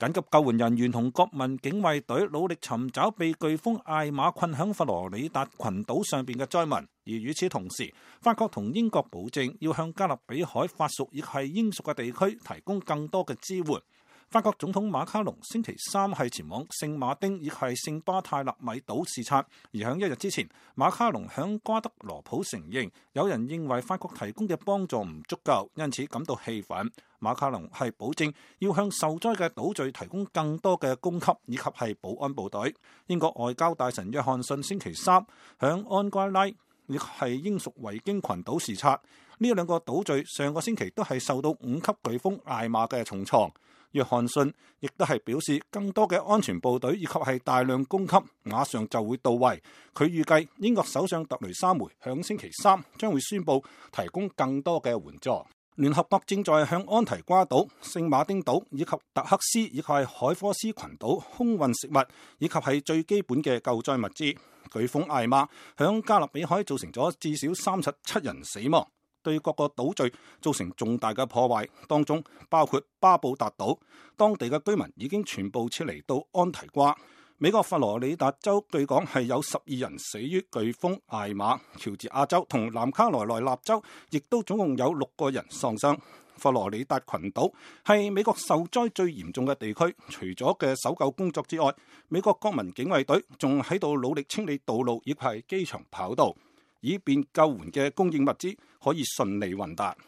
緊急救援人員同國民警衛隊努力尋找被颶風艾瑪困響佛羅里達群島上邊嘅災民，而與此同時，法國同英國保證要向加勒比海法屬亦係英屬嘅地區提供更多嘅支援。法國總統馬卡龍星期三係前往聖馬丁亦係聖巴泰勒米島視察，而響一日之前，馬卡龍響瓜德羅普承認有人認為法國提供嘅幫助唔足夠，因此感到氣憤。馬卡龍係保證要向受災嘅島嶼提供更多嘅供給以及係保安部隊。英國外交大臣約翰遜星期三響安瓜拉亦係英屬維京群島視察，呢兩個島嶼上個星期都係受到5級颶風艾瑪嘅重創。約翰遜亦都係表示，更多嘅安全部隊以及係大量供給馬上就會到位。佢預計英國首相特雷莎梅響星期三將會宣布提供更多嘅援助。聯合國正在向安提瓜島、聖馬丁島以及特克斯以及係海科斯群島空運食物以及係最基本嘅救災物資。颶風艾瑪響加勒比海造成咗至少37人死亡，對各個島嶼造成重大嘅破壞，當中包括巴布達島，當地嘅居民已經全部撤離到安提瓜。美國佛羅里達州據講係有12人死於颶風艾瑪，喬治亞州同南卡羅來納州亦都總共有6個人喪生。佛羅里達群島係美國受災最嚴重嘅地區，除咗嘅搜救工作之外，美國國民警衛隊仲喺度努力清理道路，亦係機場跑道，以便救援嘅供應物資可以順利運達。